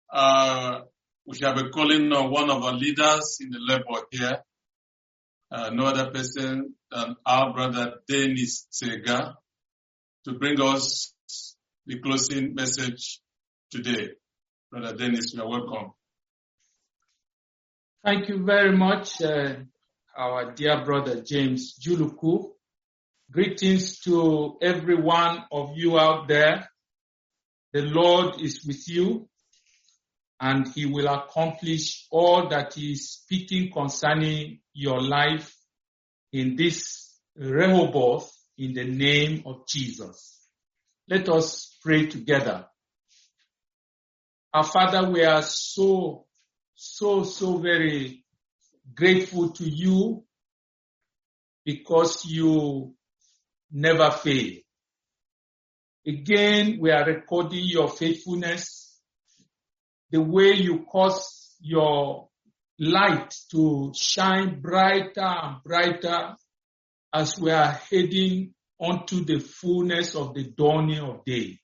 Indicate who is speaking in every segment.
Speaker 1: We shall be calling on one of our leaders in the labor here, no other person than our brother Dennis Sega, to bring us the closing message today. Brother Dennis, you are welcome.
Speaker 2: Thank you very much, our dear brother James Juluku. Greetings to every one of you out there. The Lord is with you, and he will accomplish all that he is speaking concerning your life in this Rehoboth in the name of Jesus. Let us pray together. Our Father, we are so very grateful to you because you never fail. Again, we are recording your faithfulness, the way you cause your light to shine brighter and brighter as we are heading onto the fullness of the dawning of day.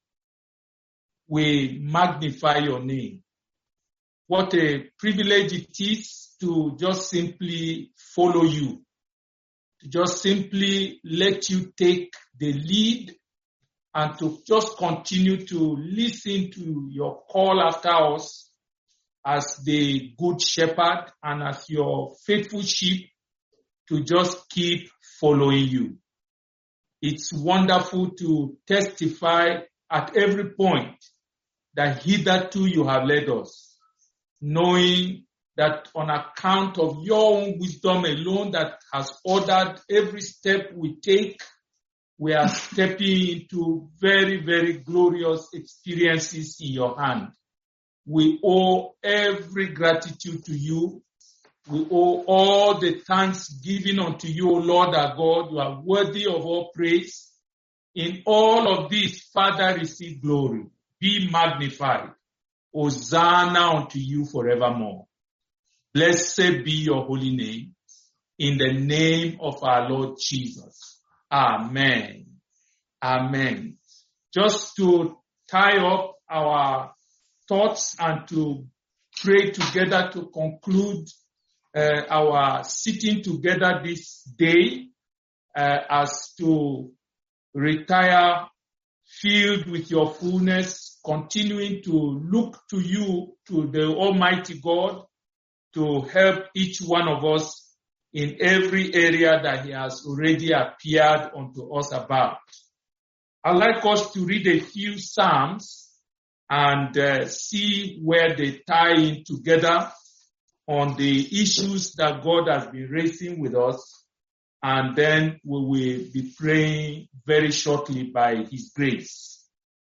Speaker 2: We magnify your name. What a privilege it is to just simply follow you, to just simply let you take the lead and to just continue to listen to your call after us as the good shepherd and as your faithful sheep, to just keep following you. It's wonderful to testify at every point that hitherto you have led us, knowing that on account of your own wisdom alone that has ordered every step we take, we are stepping into very, very glorious experiences in your hand. We owe every gratitude to you. We owe all the thanksgiving unto you, O Lord our God. You are worthy of all praise. In all of this, Father, receive glory. Be magnified. Hosanna unto you forevermore. Blessed be your holy name. In the name of our Lord Jesus. Amen. Amen. Just to tie up our thoughts and to pray together to conclude our sitting together this day as to retire filled with your fullness, continuing to look to you, to the Almighty God, to help each one of us in every area that he has already appeared unto us about. I'd like us to read a few Psalms and see where they tie in together on the issues that God has been raising with us, and then we will be praying very shortly by his grace.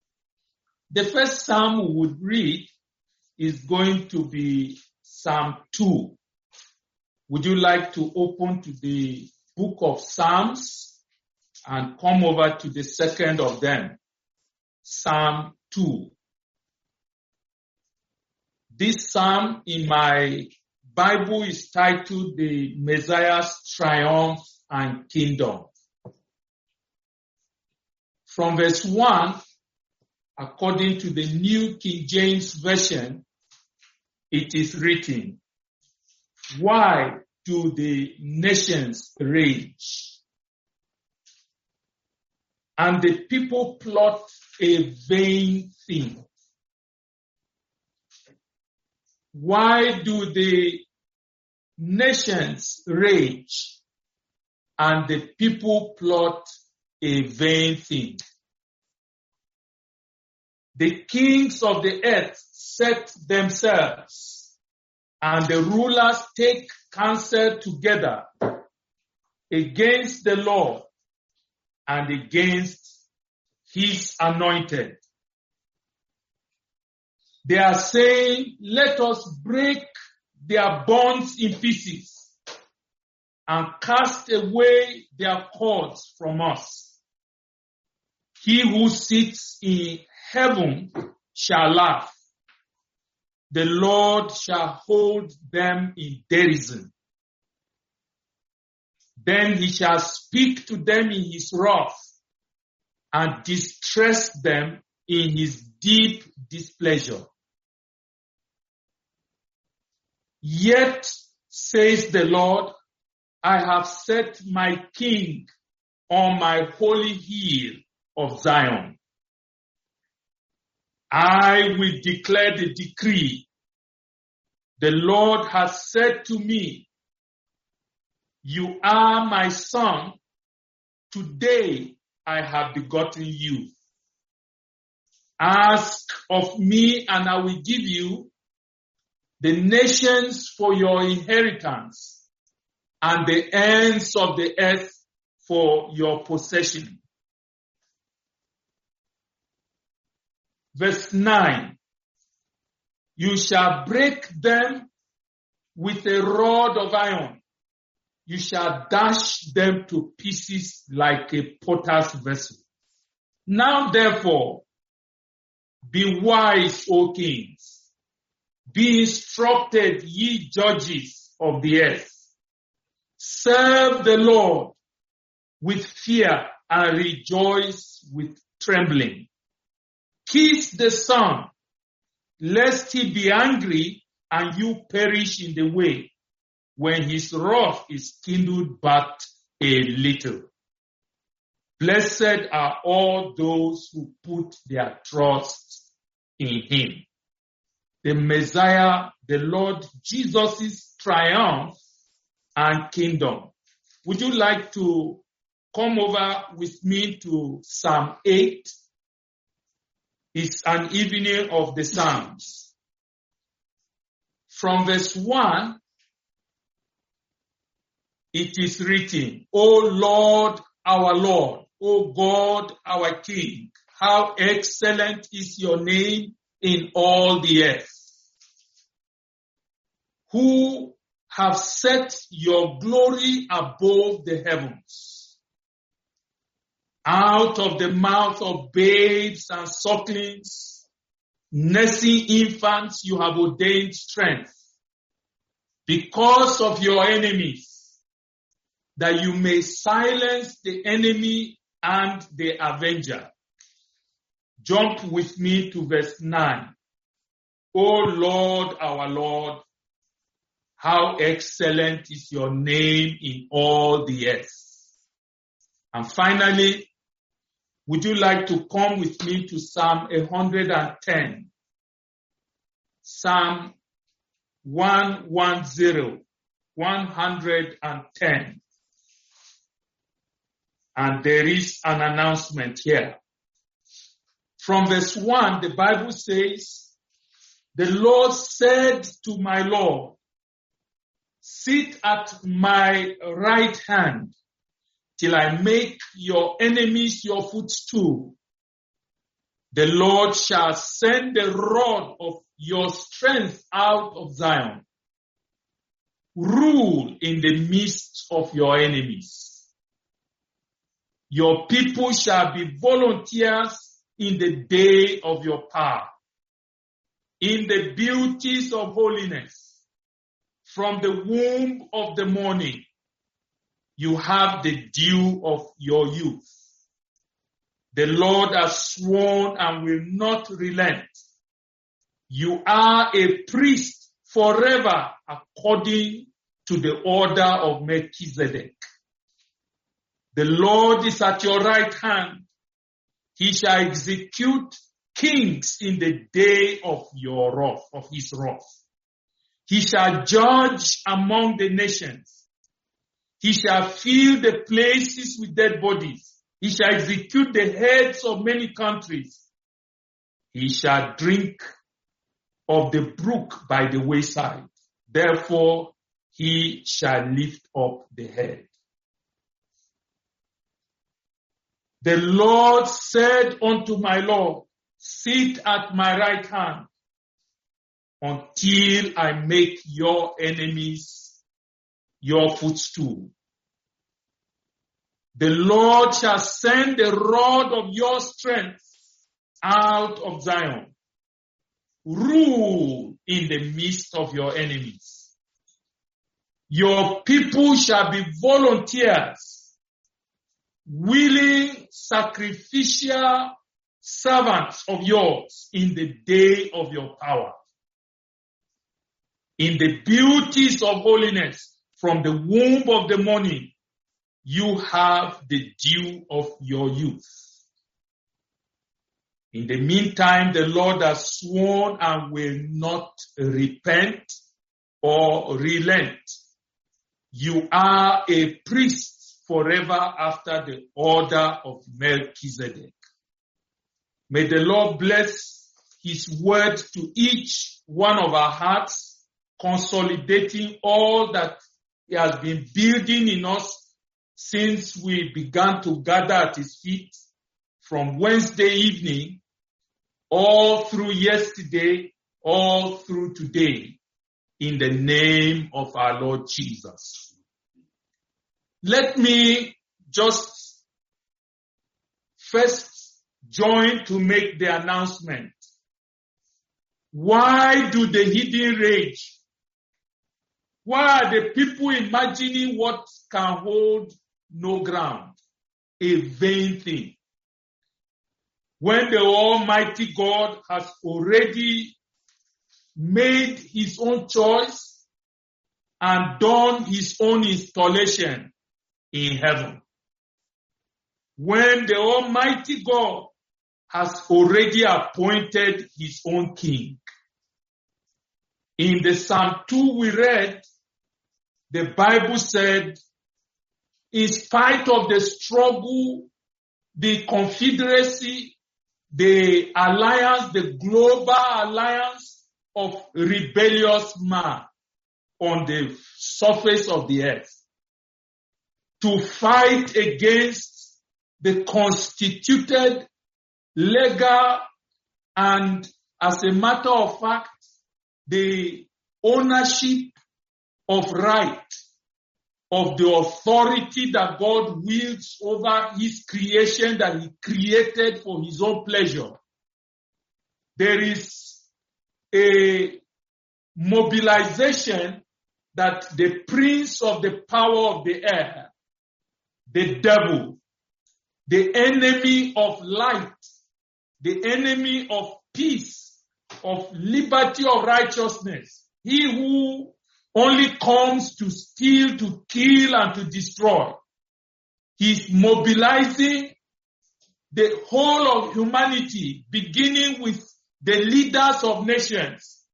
Speaker 2: The first Psalm we would read is going to be Psalm 2. Would you like to open to the book of Psalms and come over to the second of them? Psalm 2. This psalm in my Bible is titled The Messiah's Triumph and Kingdom. From verse 1, according to the New King James Version, it is written, "Why do the nations rage, and the people plot a vain thing? Why do the nations rage, and the people plot a vain thing? The kings of the earth set themselves, and the rulers take counsel together against the Lord and against his anointed. They are saying, let us break their bonds in pieces and cast away their cords from us. He who sits in heaven shall laugh. The Lord shall hold them in derision. Then he shall speak to them in his wrath and distress them in his deep displeasure. Yet, says the Lord, I have set my king on my holy hill of Zion. I will declare the decree. The Lord has said to me, you are my son. Today I have begotten you. Ask of me and I will give you the nations for your inheritance and the ends of the earth for your possession. Verse 9. You shall break them with a rod of iron. You shall dash them to pieces like a potter's vessel. Now therefore, be wise, O kings. Be instructed, ye judges of the earth. Serve the Lord with fear and rejoice with trembling. Kiss the Son, lest he be angry and you perish in the way, when his wrath is kindled but a little. Blessed are all those who put their trust in him. The Messiah, the Lord Jesus' triumph and kingdom. Would you like to come over with me to Psalm 8? It's an evening of the Psalms. From verse 1, it is written, O Lord, our Lord, O God, our King, how excellent is your name in all the earth. Who have set your glory above the heavens. Out of the mouth of babes and sucklings, nursing infants, you have ordained strength because of your enemies, that you may silence the enemy and the avenger. Jump with me to verse 9. O Lord, our Lord, how excellent is your name in all the earth. And finally, would you like to come with me to Psalm 110? Psalm 110. And there is an announcement here. From verse 1, the Bible says, the Lord said to my Lord, sit at my right hand till I make your enemies your footstool. The Lord shall send the rod of your strength out of Zion. Rule in the midst of your enemies. Your people shall be volunteers in the day of your power, in the beauties of holiness. From the womb of the morning, you have the dew of your youth. The Lord has sworn and will not relent. You are a priest forever according to the order of Melchizedek. The Lord is at your right hand. He shall execute kings in the day of your wrath, of his wrath. He shall judge among the nations. He shall fill the places with dead bodies. He shall execute the heads of many countries. He shall drink of the brook by the wayside. Therefore, he shall lift up the head. The Lord said unto my Lord, sit at my right hand until I make your enemies your footstool. The Lord shall send the rod of your strength out of Zion. Rule in the midst of your enemies. Your people shall be volunteers, willing sacrificial servants of yours in the day of your power. in the beauties of holiness. From the womb of the morning, you have the dew of your youth. In the meantime, the Lord has sworn and will not repent or relent. You are a priest forever after the order of Melchizedek. May the Lord bless his word to each one of our hearts, consolidating all that he has been building in us since we began to gather at his feet from Wednesday evening, all through yesterday, all through today, in the name of our Lord Jesus. Let me just first join to make the announcement. Why do the hidden rage? Why are the people imagining what can hold no ground? A vain thing. When the Almighty God has already made his own choice and done his own installation in heaven. When the Almighty God has already appointed his own king. In the Psalm 2 we read, the Bible said, in spite of the struggle, the confederacy, the alliance, the global alliance of rebellious man on the surface of the earth, to fight against the constituted, legal, and as a matter of fact, the ownership of right of the authority that God wields over his creation that he created for his own pleasure. There is a mobilization that the prince of the power of the air, the devil, the enemy of light, the enemy of peace, of liberty, of righteousness, he who only comes to steal, to kill, and to destroy. He's mobilizing the whole of humanity, beginning with the leaders of nations,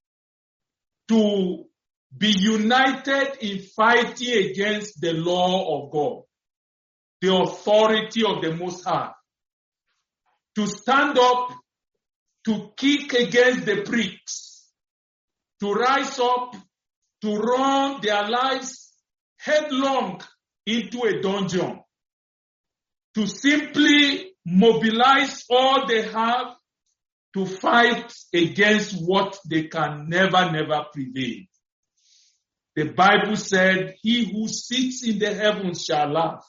Speaker 2: to be united in fighting against the law of God, the authority of the Most High, to stand up, to kick against the pricks, to rise up, to run their lives headlong into a dungeon, to simply mobilize all they have to fight against what they can never prevail. The Bible said, he who sits in the heavens shall laugh.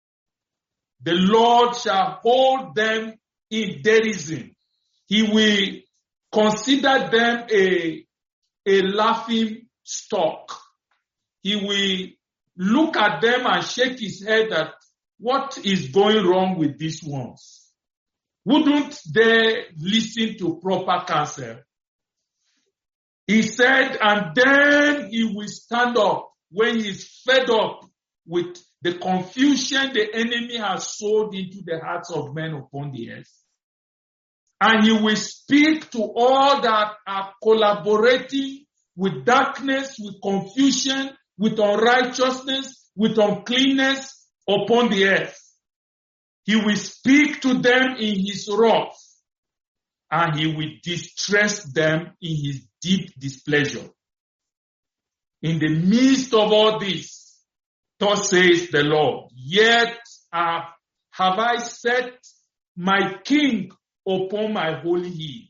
Speaker 2: The Lord shall hold them in derision. He will consider them a laughing stock. He will look at them and shake his head at what is going wrong with these ones. Wouldn't they listen to proper counsel? He said, and then he will stand up when he is fed up with the confusion the enemy has sowed into the hearts of men upon the earth. And he will speak to all that are collaborating with darkness, with confusion, with unrighteousness, with uncleanness upon the earth. He will speak to them in his wrath, and he will distress them in his deep displeasure. In the midst of all this, thus says the Lord, yet have I set my king upon my holy hill.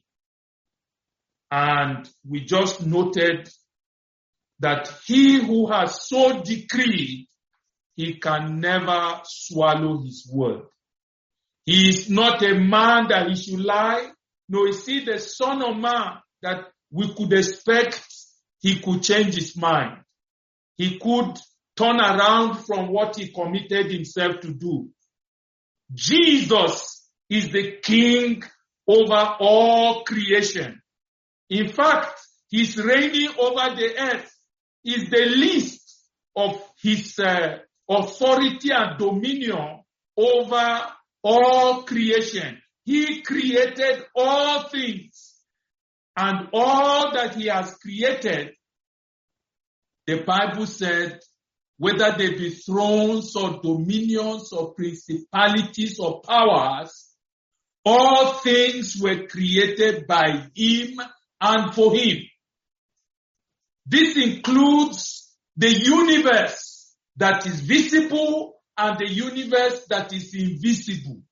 Speaker 2: And we just noted that he who has so decreed, he can never swallow his word. He is not a man that he should lie, nor is he the son of man that we could expect he could change his mind. He could turn around from what he committed himself to do. Jesus is the king over all creation. In fact, he's reigning over the earth is the least of his authority and dominion over all creation. He created all things, and all that he has created, the Bible said, whether they be thrones or dominions or principalities or powers, all things were created by him and for him. This includes the universe that is visible and the universe that is invisible.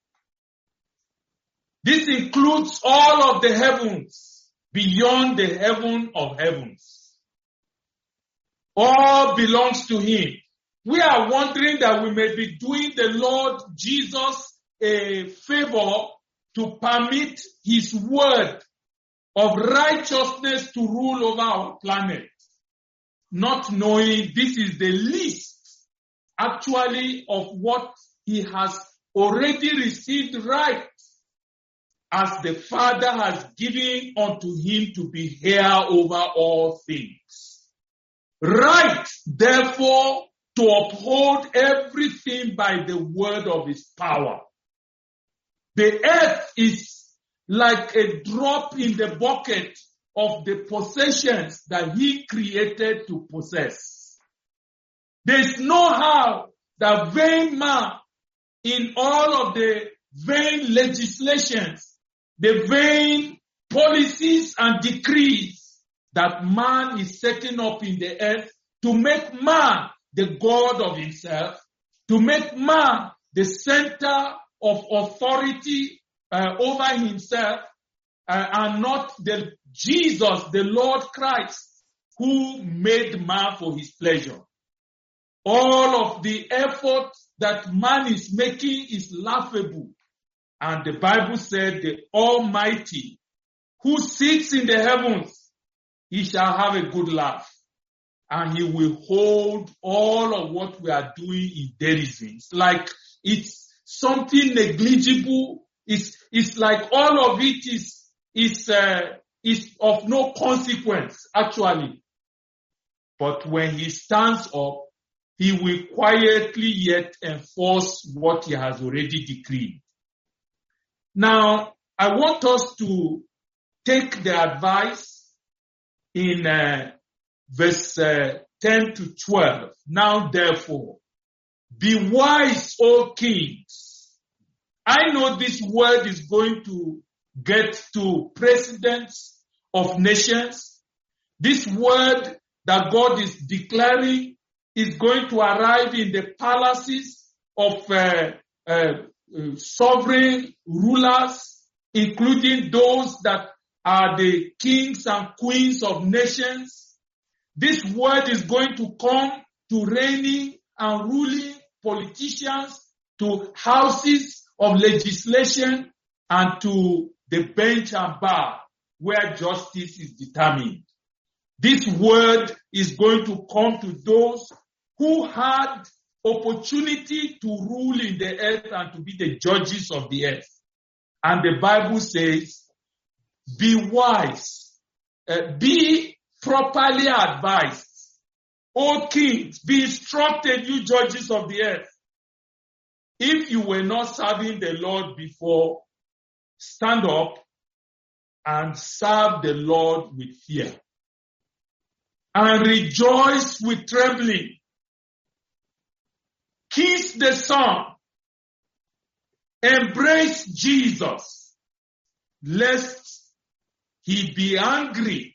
Speaker 2: This includes all of the heavens beyond the heaven of heavens. All belongs to him. We are wondering that we may be doing the Lord Jesus a favor to permit his word of righteousness to rule over our planet, not knowing this is the least actually of what he has already received right, as the Father has given unto him to be heir over all things. Right, therefore, to uphold everything by the word of his power. The earth is like a drop in the bucket of the possessions that he created to possess. There's no how that vain man, in all of the vain legislations, the vain policies and decrees that man is setting up in the earth to make man the God of himself, to make man the center of authority over himself, and not the Jesus, the Lord Christ, who made man for his pleasure. All of the effort that man is making is laughable. And the Bible said the Almighty, who sits in the heavens, he shall have a good laugh, and he will hold all of what we are doing in derision. It's like it's something negligible. It's like all of it is of no consequence, actually. But when he stands up, he will quietly yet enforce what he has already decreed. Now, I want us to take the advice in verse 10 to 12. Now, therefore, be wise, O kings. I know this word is going to get to presidents of nations. This word that God is declaring is going to arrive in the palaces of sovereign rulers, including those that are the kings and queens of nations. This word is going to come to reigning and ruling politicians, to houses of legislation, and to the bench and bar where justice is determined. This word is going to come to those who had opportunity to rule in the earth and to be the judges of the earth. And the Bible says, be wise, be properly advised. O kings, be instructed, you judges of the earth. If you were not serving the Lord before, stand up and serve the Lord with fear. And rejoice with trembling. Kiss the Son. Embrace Jesus, lest he be angry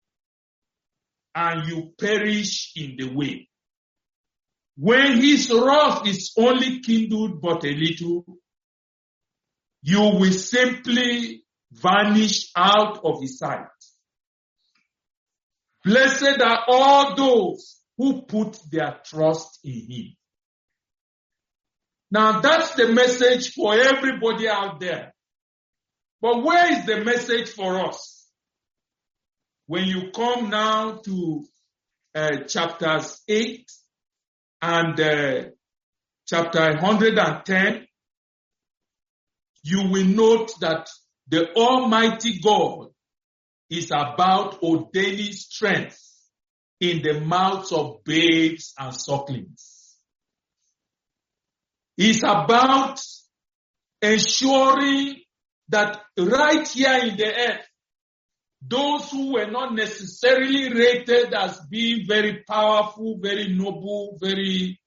Speaker 2: and you perish in the way. When his wrath is only kindled but a little, you will simply vanish out of his sight. Blessed are all those who put their trust in him. Now that's the message for everybody out there. But where is the message for us? When you come now to chapters 8 and chapter 110, you will note that the Almighty God is about ordaining strength in the mouths of babes and sucklings. It's about ensuring that right here in the earth, those who were not necessarily rated as being very powerful, very noble, very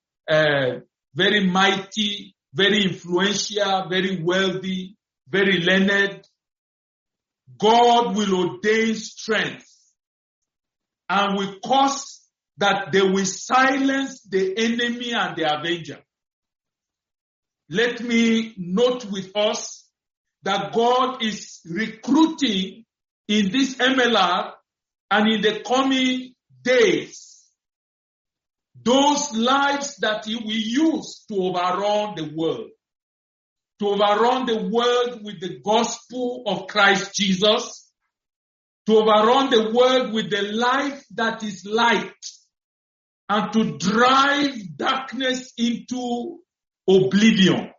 Speaker 2: mighty, very influential, very wealthy, very learned, God will ordain strength and will cause that they will silence the enemy and the avenger. Let me note with us that God is recruiting in this MLR and in the coming days those lives that He will use to overrun the world. To overrun the world with the gospel of Christ Jesus. To overrun the world with the life that is light. And to drive darkness into oblivion.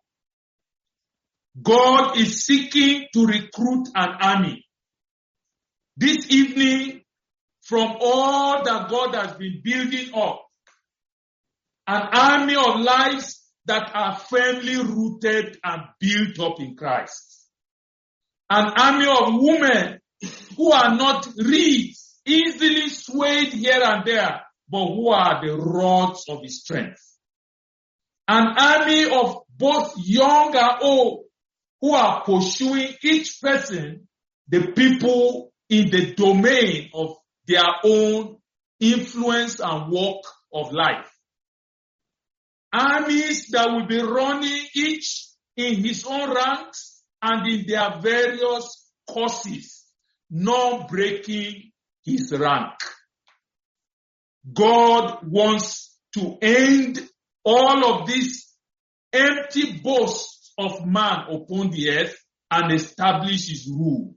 Speaker 2: God is seeking to recruit an army. This evening, from all that God has been building up, an army of lives that are firmly rooted and built up in Christ. An army of women who are not reeds, easily swayed here and there, but who are the rods of His strength. An army of both young and old who are pursuing each person, the people in the domain of their own influence and walk of life. Armies that will be running each in his own ranks and in their various courses, not breaking his rank. God wants to end all of this empty boast of man upon the earth and establish His rule.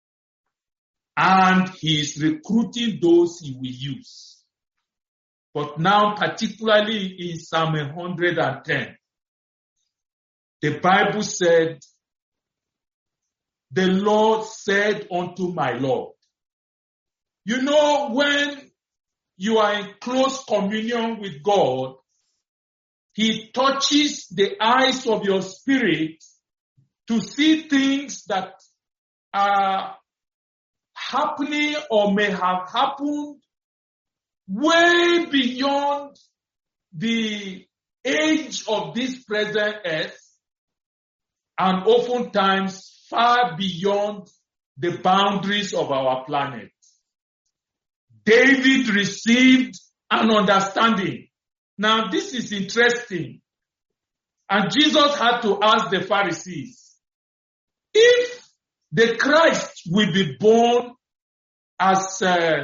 Speaker 2: And He is recruiting those He will use. But now, particularly in Psalm 110, the Bible said, the Lord said unto my Lord. You know, when you are in close communion with God, He touches the eyes of your spirit to see things that are happening or may have happened way beyond the age of this present earth, and oftentimes far beyond the boundaries of our planet. David received an understanding. Now this is interesting. And Jesus had to ask the Pharisees, if the Christ will be born as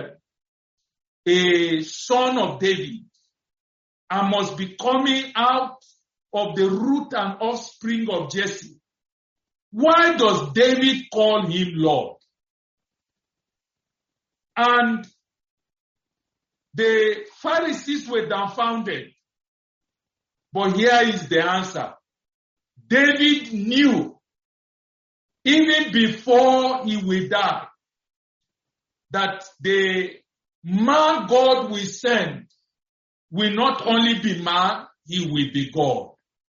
Speaker 2: a son of David and must be coming out of the root and offspring of Jesse, why does David call Him Lord? And the Pharisees were dumbfounded. But here is the answer. David knew, even before he will die, that the man God will send will not only be man, he will be God.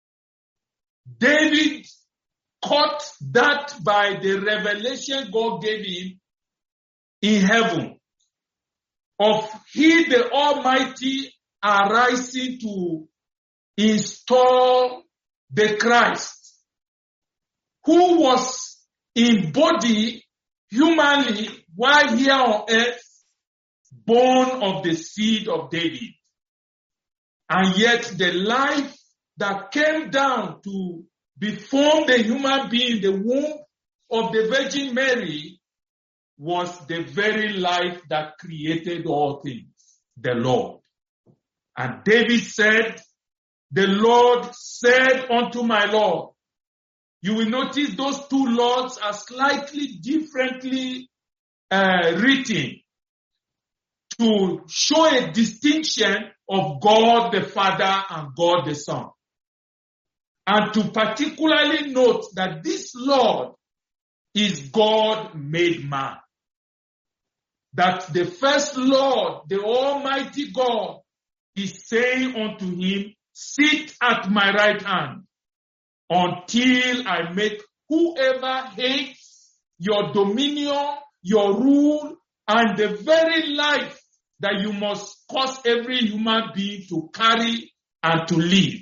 Speaker 2: David caught that by the revelation God gave him in heaven of He, the Almighty, arising to install the Christ, who was in body humanly while here on earth, born of the seed of David. And yet the life that came down to be formed a human being in the womb of the Virgin Mary was the very life that created all things, the Lord. And David said, the Lord said unto my Lord. You will notice those two Lords are slightly differently written to show a distinction of God the Father and God the Son. And to particularly note that this Lord is God made man. that the first Lord, the Almighty God, is saying unto him, sit at my right hand until I make whoever hates your dominion, your rule, and the very life that you must cause every human being to carry and to live.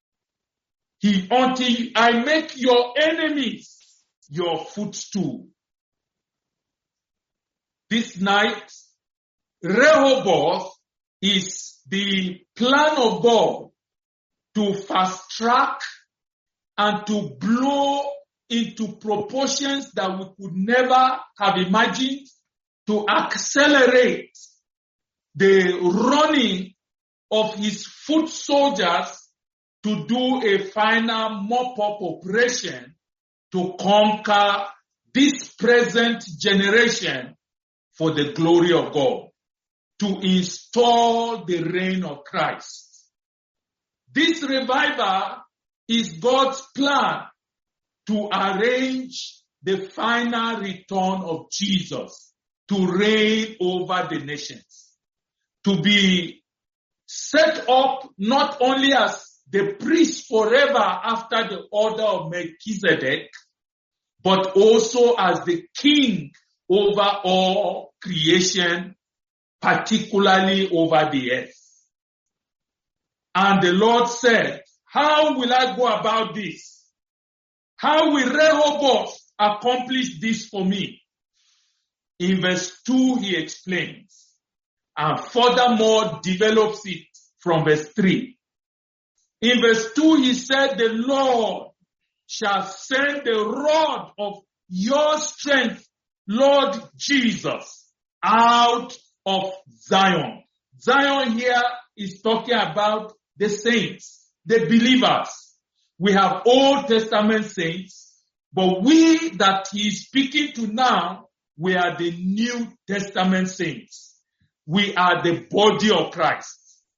Speaker 2: Until I make your enemies your footstool. This night, Rehoboth is the plan of God to fast track and to blow into proportions that we could never have imagined, to accelerate the running of his foot soldiers to do a final mop-up operation to conquer this present generation for the glory of God, to install the reign of Christ. This revival is God's plan to arrange the final return of Jesus to reign over the nations, to be set up not only as the priest forever after the order of Melchizedek, but also as the king over all creation, particularly over the earth. And the Lord said, how will I go about this? How will Rehoboth accomplish this for me? In verse 2, he explains, and furthermore develops it from verse 3. In verse 2, he said, the Lord shall send the rod of your strength, Lord Jesus, out of Zion. Zion here is talking about the saints, the believers. We have Old Testament saints, but we that he is speaking to now, we are the New Testament saints. We are the body of Christ.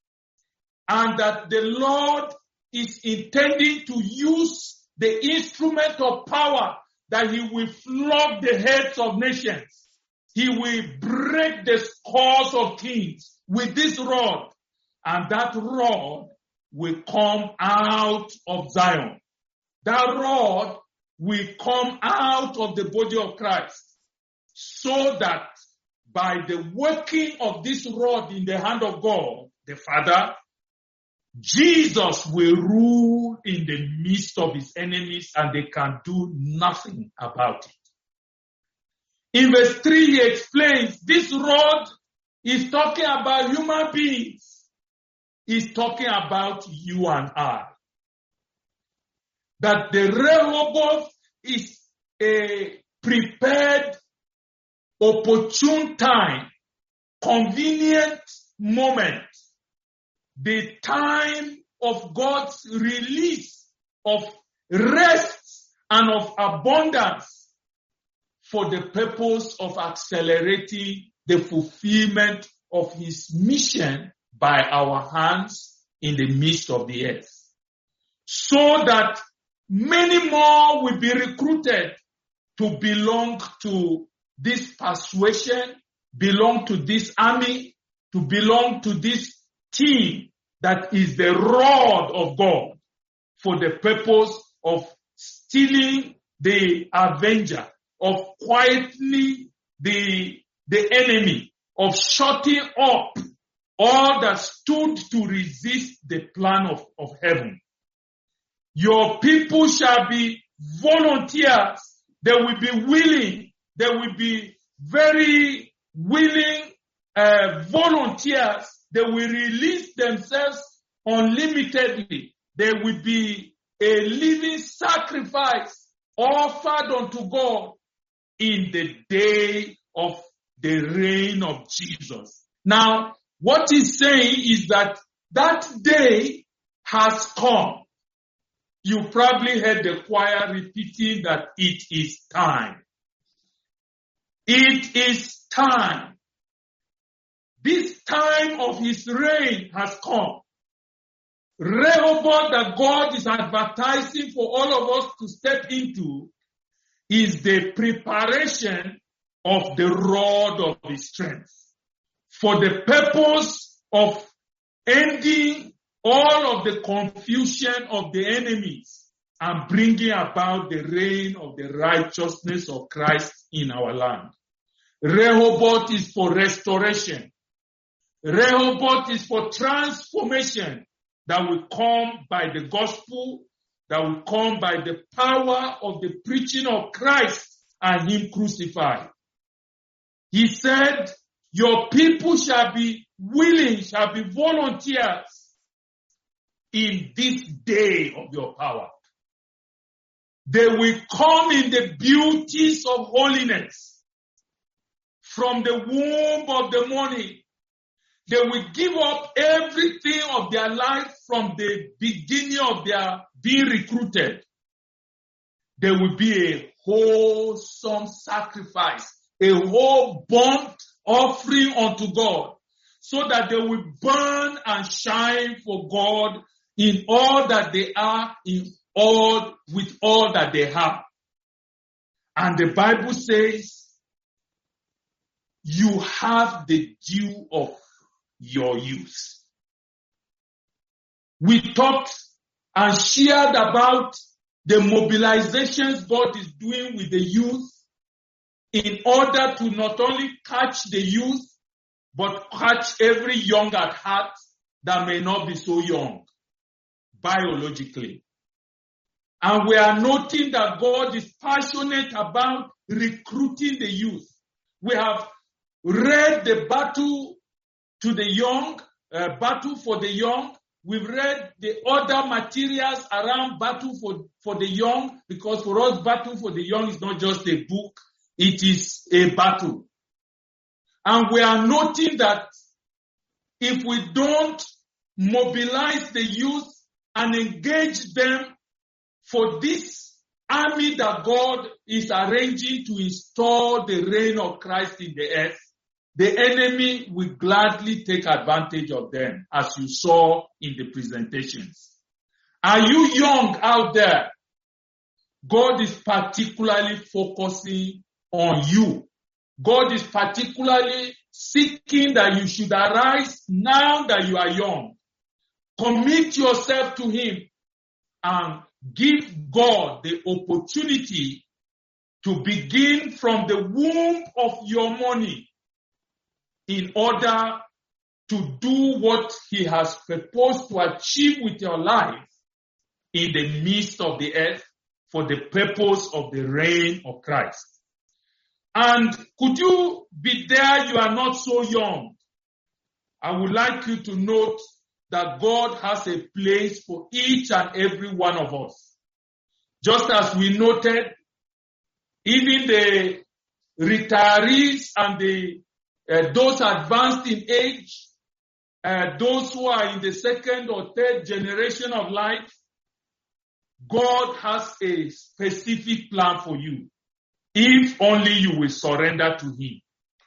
Speaker 2: And that the Lord is intending to use the instrument of power that he will flog the heads of nations. He will break the skulls of kings with this rod. And that rod will come out of Zion. That rod will come out of the body of Christ. So that by the working of this rod in the hand of God, the Father, Jesus will rule in the midst of his enemies and they can do nothing about it. In verse 3, he explains this rod is talking about human beings. He's talking about you and I. That the Rehoboth is a prepared, opportune time, convenient moment. The time of God's release of rest and of abundance for the purpose of accelerating the fulfillment of his mission by our hands in the midst of the earth. So that many more will be recruited to belong to this persuasion, belong to this army, to belong to this team that is the rod of God for the purpose of stealing the avenger, of quietening the enemy, of shutting up all that stood to resist the plan of heaven. Your people shall be volunteers. They will be willing. They will be very willing volunteers. They will release themselves unlimitedly. They will be a living sacrifice offered unto God in the day of the reign of Jesus. Now, what he's saying is that day has come. You probably heard the choir repeating that it is time. It is time. This time of his reign has come. Rehoboth that God is advertising for all of us to step into is the preparation of the rod of his strength, for the purpose of ending all of the confusion of the enemies and bringing about the reign of the righteousness of Christ in our land. Rehoboth is for restoration. Rehoboth is for transformation that will come by the gospel, that will come by the power of the preaching of Christ and him crucified. He said, your people shall be willing, shall be volunteers in this day of your power. They will come in the beauties of holiness from the womb of the morning. They will give up everything of their life from the beginning of their being recruited. There will be a wholesome sacrifice, a whole burnt offering unto God, so that they will burn and shine for God in all that they are, with all that they have. And the Bible says, you have the due of your youth. We talked and shared about the mobilizations God is doing with the youth in order to not only catch the youth, but catch every young at heart that may not be so young biologically. And we are noting that God is passionate about recruiting the youth. We have read the battle to the young, battle for the young. We've read the other materials around battle for the young, because for us, battle for the young is not just a book, it is a battle. And we are noting that if we don't mobilize the youth and engage them for this army that God is arranging to install the reign of Christ in the earth, the enemy will gladly take advantage of them, as you saw in the presentations. Are you young out there? God is particularly focusing on you. God is particularly seeking that you should arise now that you are young. Commit yourself to him and give God the opportunity to begin from the womb of your morning in order to do what he has proposed to achieve with your life in the midst of the earth for the purpose of the reign of Christ. And could you be there? You are not so young. I would like you to note that God has a place for each and every one of us. Just as we noted, even the retirees and those advanced in age, those who are in the second or third generation of life, God has a specific plan for you, if only you will surrender to him.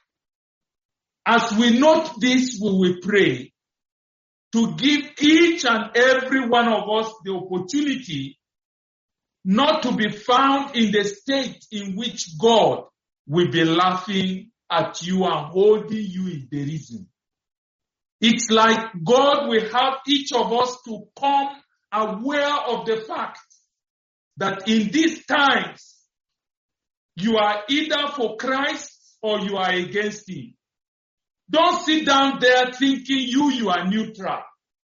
Speaker 2: As we note this, we will pray to give each and every one of us the opportunity not to be found in the state in which God will be laughing at you and holding you in derision. It's like God will have each of us to come aware of the fact that in these times, you are either for Christ or you are against him. Don't sit down there thinking you are neutral.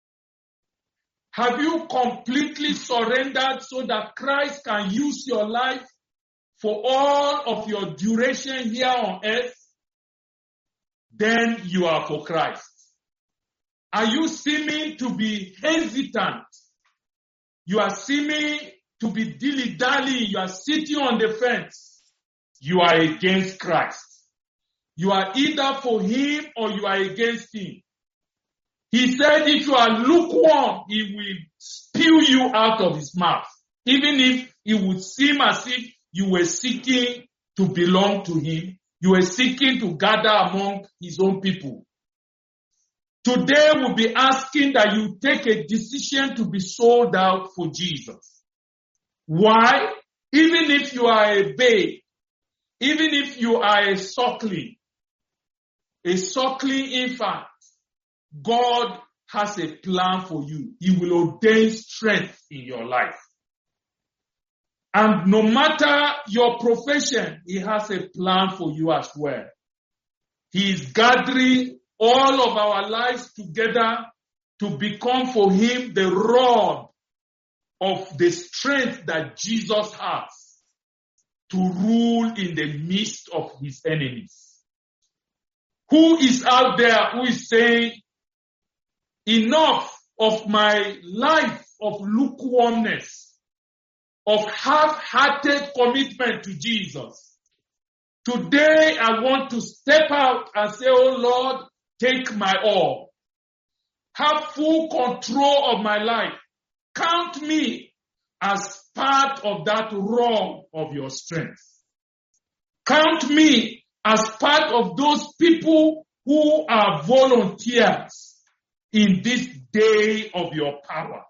Speaker 2: Have you completely surrendered so that Christ can use your life for all of your duration here on earth? Then you are for Christ. Are you seeming to be hesitant? You are seeming to be dilly-dally. You are sitting on the fence. You are against Christ. You are either for him or you are against him. He said if you are lukewarm, he will spew you out of his mouth. Even if it would seem as if you were seeking to belong to him, you were seeking to gather among his own people. Today we'll be asking that you take a decision to be sold out for Jesus. Why? Even if you are a babe, Even if you are a suckling infant, God has a plan for you. He will ordain strength in your life. And no matter your profession, He has a plan for you as well. He is gathering all of our lives together to become for Him the rod of the strength that Jesus has to rule in the midst of His enemies. Who is out there who is saying, enough of my life of lukewarmness, of half-hearted commitment to Jesus? Today I want to step out and say, oh Lord, take my all. Have full control of my life. Count me as part of that rod of your strength. Count me as part of those people who are volunteers in this day of your power.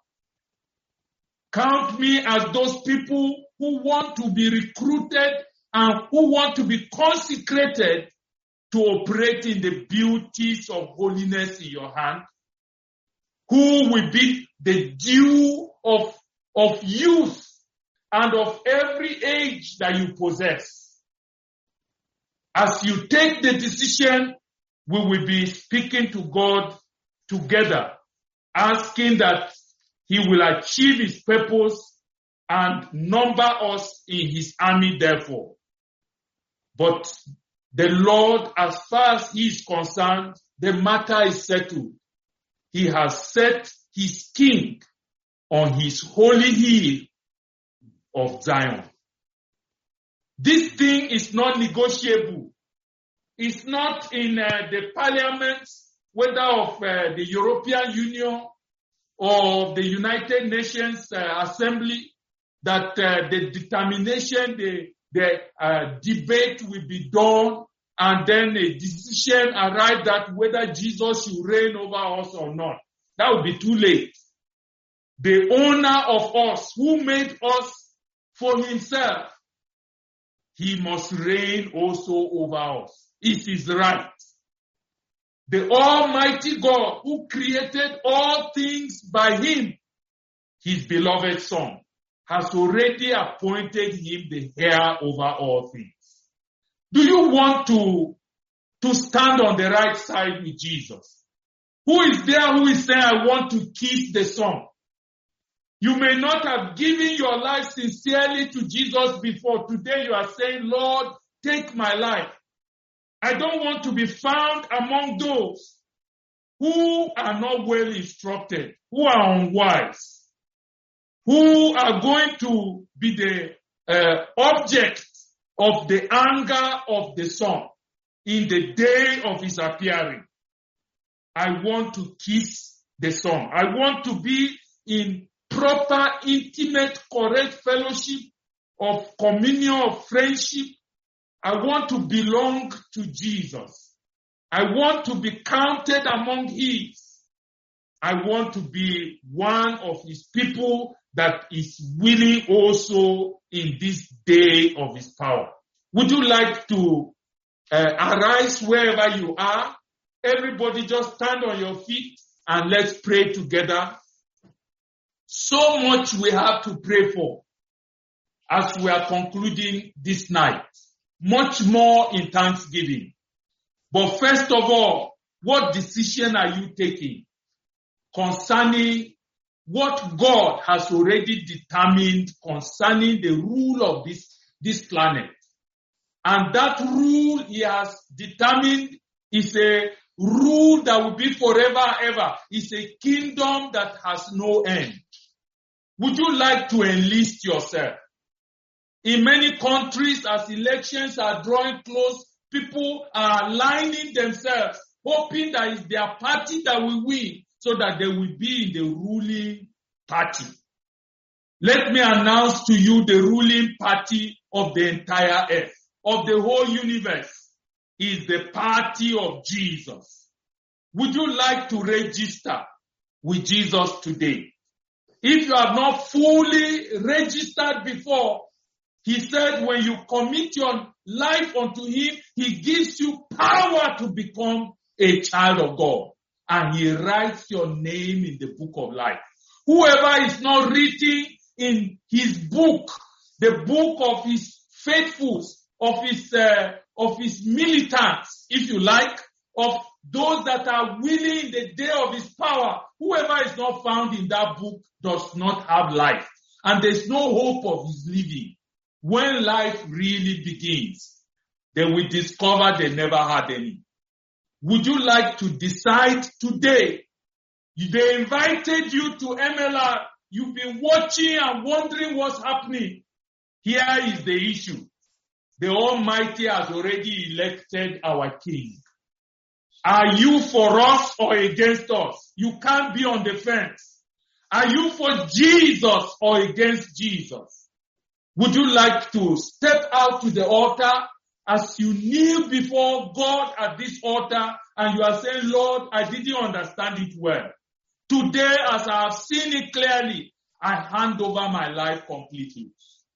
Speaker 2: Count me as those people who want to be recruited and who want to be consecrated to operate in the beauties of holiness in your hand, who will be the dew of youth and of every age that you possess. As you take the decision, we will be speaking to God together, asking that He will achieve His purpose and number us in His army, therefore. But the Lord, as far as He is concerned, the matter is settled. He has set His king on His holy hill of Zion. This thing is not negotiable. It's not in the parliament, whether of the European Union or the United Nations Assembly, that the determination, the debate will be done, and then a decision arrived at whether Jesus should reign over us or not. That would be too late. The owner of us, who made us for Himself, He must reign also over us. It is right. The Almighty God, who created all things by Him, His beloved Son, has already appointed Him the heir over all things. Do you want to stand on the right side with Jesus? Who is there who is saying, I want to kiss the Son? You may not have given your life sincerely to Jesus before. Today you are saying, Lord, take my life. I don't want to be found among those who are not well instructed, who are unwise, who are going to be the object of the anger of the Son in the day of His appearing. I want to kiss the Son. I want to be in proper, intimate, correct fellowship of communion, of friendship. I want to belong to Jesus. I want to be counted among His. I want to be one of His people that is willing also in this day of His power. Would you like to arise wherever you are? Everybody just stand on your feet and let's pray together. So much we have to pray for as we are concluding this night. Much more in thanksgiving. But first of all, what decision are you taking concerning what God has already determined concerning the rule of this planet? And that rule He has determined is a rule that will be forever and ever. It's a kingdom that has no end. Would you like to enlist yourself? In many countries, as elections are drawing close, people are aligning themselves, hoping that it's their party that will win, so that they will be in the ruling party. Let me announce to you the ruling party of the entire earth, of the whole universe, is the party of Jesus. Would you like to register with Jesus today? If you have not fully registered before, He said when you commit your life unto him, he gives you power to become a child of God. And he writes your name in the book of life. Whoever is not written in his book, the book of his faithfuls, of his militants, if you like, of those that are willing in the day of his power, whoever is not found in that book does not have life. And there's no hope of his living. When life really begins, they will discover they never had any. Would you like to decide today? They invited you to MLR. You've been watching and wondering what's happening. Here is the issue. The Almighty has already elected our King. Are you for us or against us? You can't be on the fence. Are you for Jesus or against Jesus? Would you like to step out to the altar as you kneel before God at this altar and you are saying, Lord, I didn't understand it well. Today, as I have seen it clearly, I hand over my life completely.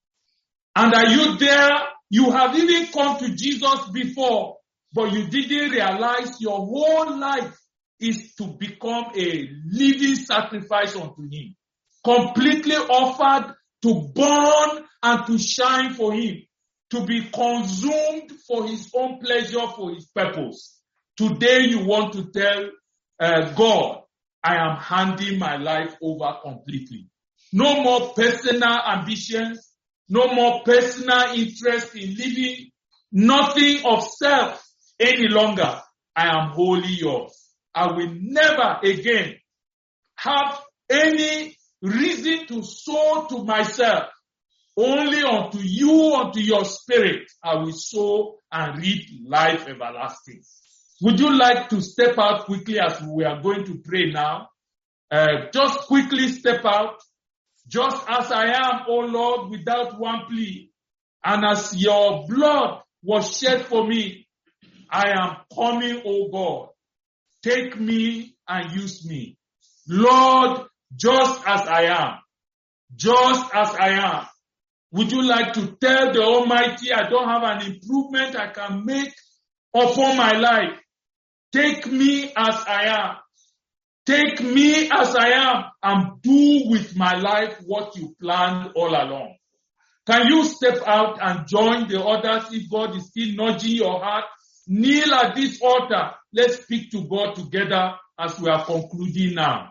Speaker 2: And are you there? You have even come to Jesus before, but you didn't realize your whole life is to become a living sacrifice unto him. Completely offered to burn and to shine for him. To be consumed for his own pleasure, for his purpose. Today you want to tell God, I am handing my life over completely. No more personal ambitions. No more personal interest in living. Nothing of self any longer. I am wholly yours. I will never again have any reason to sow to myself. Only unto you, unto your spirit, I will sow and reap life everlasting. Would you like to step out quickly as we are going to pray now? Just quickly step out. Just as I am, O Lord, without one plea. And as your blood was shed for me, I am coming, O God. Take me and use me. Lord, just as I am. Just as I am. Would you like to tell the Almighty, I don't have an improvement I can make upon my life. Take me as I am. Take me as I am and do with my life what you planned all along. Can you step out and join the others if God is still nudging your heart? Kneel at this altar. Let's speak to God together as we are concluding now.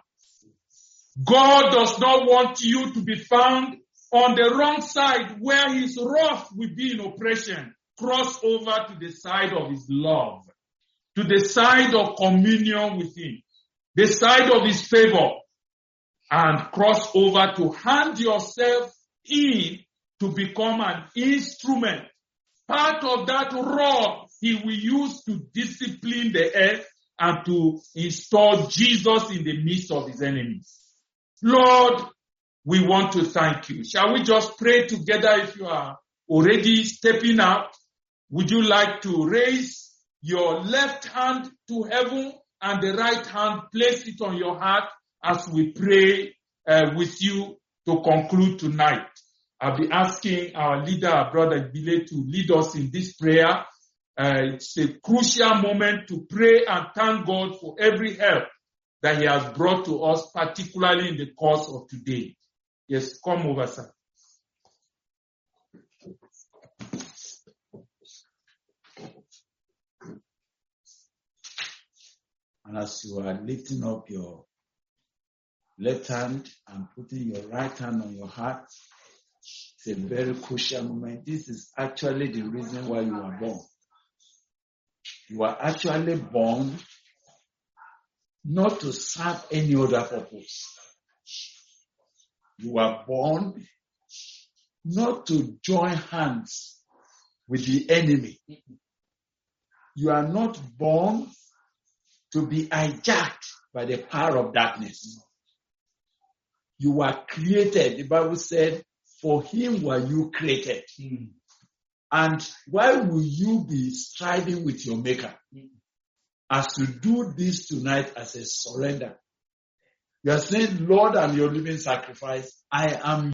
Speaker 2: God does not want you to be found on the wrong side where his wrath will be in oppression. Cross over to the side of his love, to the side of communion with him, the side of his favor, and cross over to hand yourself in to become an instrument, part of that rod he will use to discipline the earth and to install Jesus in the midst of his enemies. Lord, we want to thank you. Shall we just pray together if you are already stepping out? Would you like to raise your left hand to heaven and the right hand, place it on your heart as we pray with you to conclude tonight? I'll be asking our leader, our brother Bile, to lead us in this prayer. It's a crucial moment to pray and thank God for every help that he has brought to us, particularly in the course of today. Yes, come over, sir.
Speaker 3: And as you are lifting up your left hand and putting your right hand on your heart, it's a very crucial moment. This is actually the reason why you are born. You are actually born not to serve any other purpose. You are born not to join hands with the enemy. You are not born to be hijacked by the power of darkness. You were created, the Bible said, for him were you created. And why will you be striving with your maker? As you do this tonight as a surrender, you are saying, Lord, I'm your living sacrifice. I am